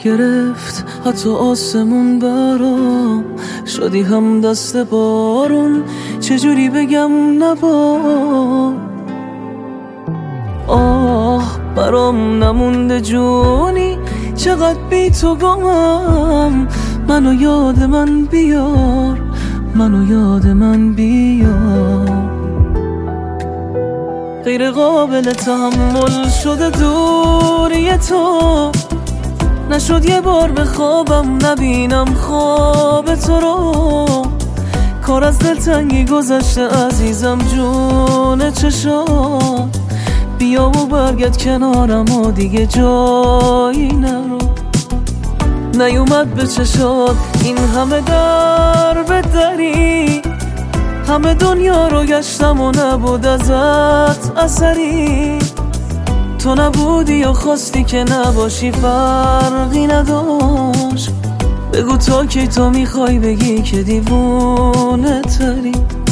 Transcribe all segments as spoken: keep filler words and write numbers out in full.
گرفت حتی آسمون برام، شدی هم دست بارون، چجوری بگم نبار. آه برام نمونده جونی، چقدر بی تو گمم، منو یاد من بیار، منو یاد من بیار. غیر قابل تحمل شده دوری تو، نشد یه بار به خوابم نبینم خواب تو رو. کار از دلتنگی گذشته عزیزم جون چشام، بیا و برگرد کنارم و دیگه جایی نرو. نیومد به چشات این همه در به دری، همه دنیا رو گشتم و نبود ازت اثری. تو نبودی یا خواستی که نباشی فرقی نداشت، بگو تا کی تو میخوای بگی که دیوونه تری.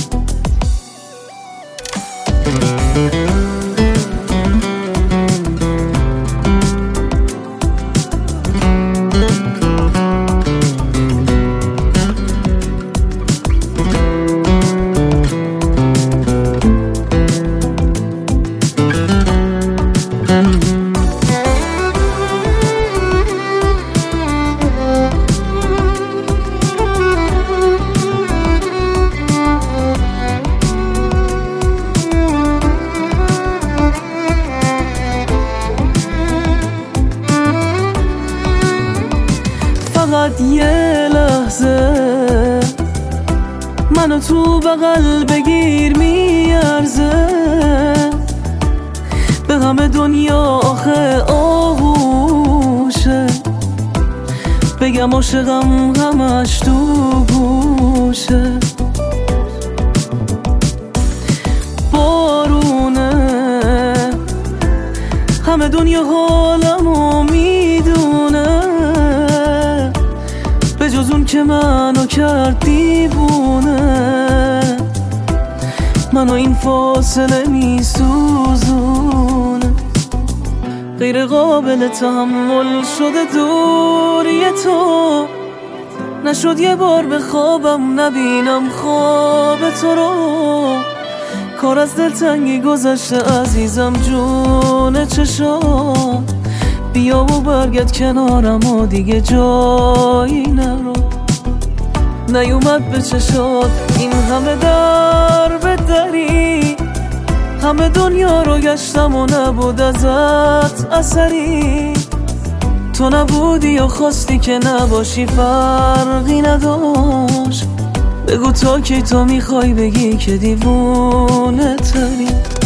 فقط یه لحظه منو تو بغل بگیر، میارزه به همه دنیا آخه آغوشه. بگم عاشقم همش تو گوشه. بارونه همه دنیا حالمو میدونه، به جز اون که منو کرد دیوونه. منو این فاصله میسوزونه. غیر قابل تحمل شده دوری تو، نشد یه بار به خوابم نبینم خواب تو رو. کار از دلتنگی گذشته عزیزم جون چشام، بیا و برگرد کنارم و دیگه جایی نرو. نیومد به چشات این همه در به دری، همه دنیا رو گشتم و نبود ازت اثری. تو نبودی یا خواستی که نباشی فرقی نداشت، بگو تا کی تو میخوای بگی که دیوونه تری.